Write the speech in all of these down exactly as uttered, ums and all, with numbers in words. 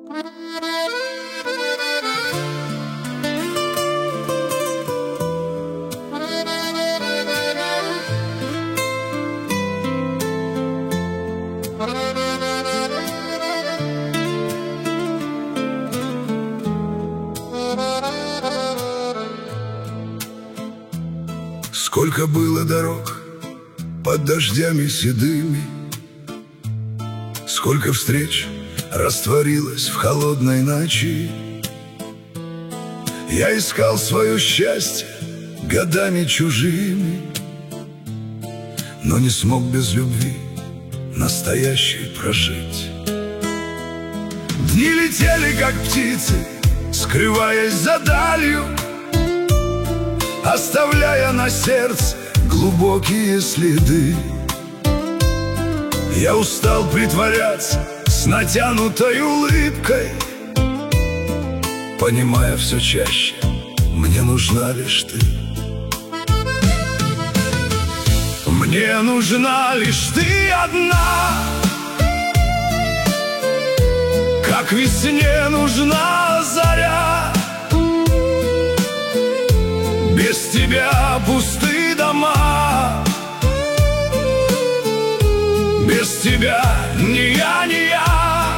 Сколько было дорог под дождями седыми, сколько встреч растворилось в холодной ночи. Я искал свое счастье годами чужими, но не смог без любви настоящей прожить. Дни летели, как птицы, скрываясь за далью, оставляя на сердце глубокие следы. Я устал притворяться с натянутой улыбкой, понимая все чаще, мне нужна лишь ты. Мне нужна лишь ты одна, как весне нужна заря. Без тебя пусты дома, без тебя ни я, ни я.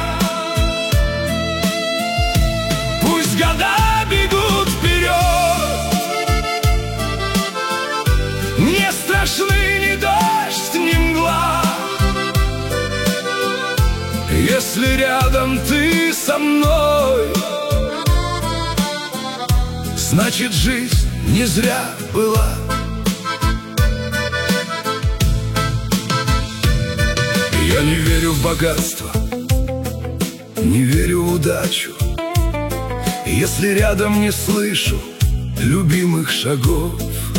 Пусть года бегут вперед, не страшны ни дождь, ни мгла, если рядом ты со мной. Значит, жизнь не зря была. Я не верю в богатство, не верю в удачу, если рядом не слышу любимых шагов.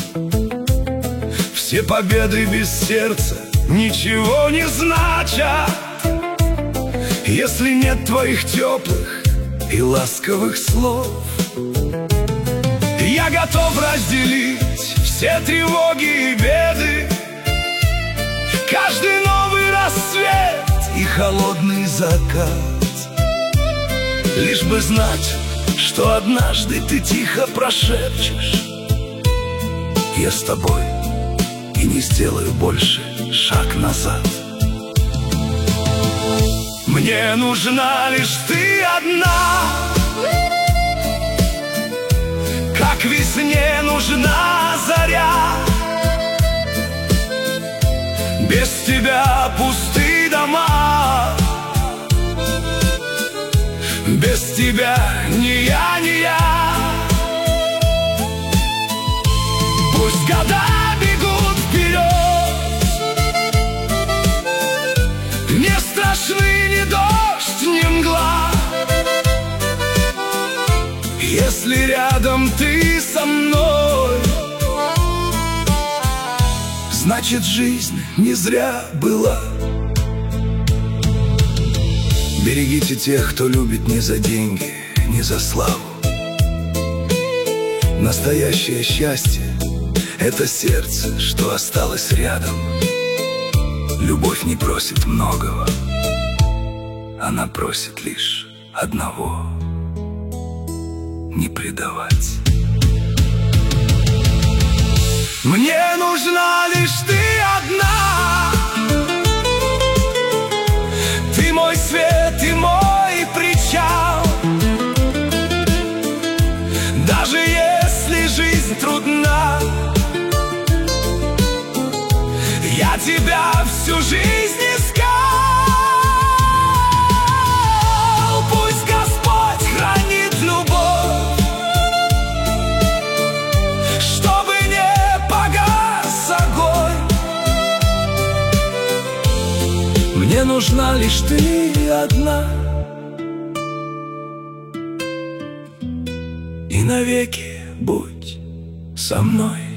Все победы без сердца ничего не значат, если нет твоих теплых и ласковых слов. Я готов разделить все тревоги и беды, каждый новый рассвет и холодный закат, лишь бы знать, что однажды ты тихо прошепчешь: я с тобой и не сделаю больше шаг назад. Мне нужна лишь ты одна, как весне нужна заря. Без тебя пусты дома, без тебя ни я, ни я. Пусть года бегут вперед, не страшны ни дождь, ни мгла, если рядом ты со мной. Значит, жизнь не зря была. Берегите тех, кто любит не за деньги, не за славу. Настоящее счастье — это сердце, что осталось рядом. Любовь не просит многого, она просит лишь одного: не предавать. Мне нужна лишь ты одна, ты мой свет и мой причал. Даже если жизнь трудна, я тебя всю жизнь искал. Пусть Господь хранит любовь, чтобы не погас огонь. Мне нужна лишь ты одна, и навеки будь со мной.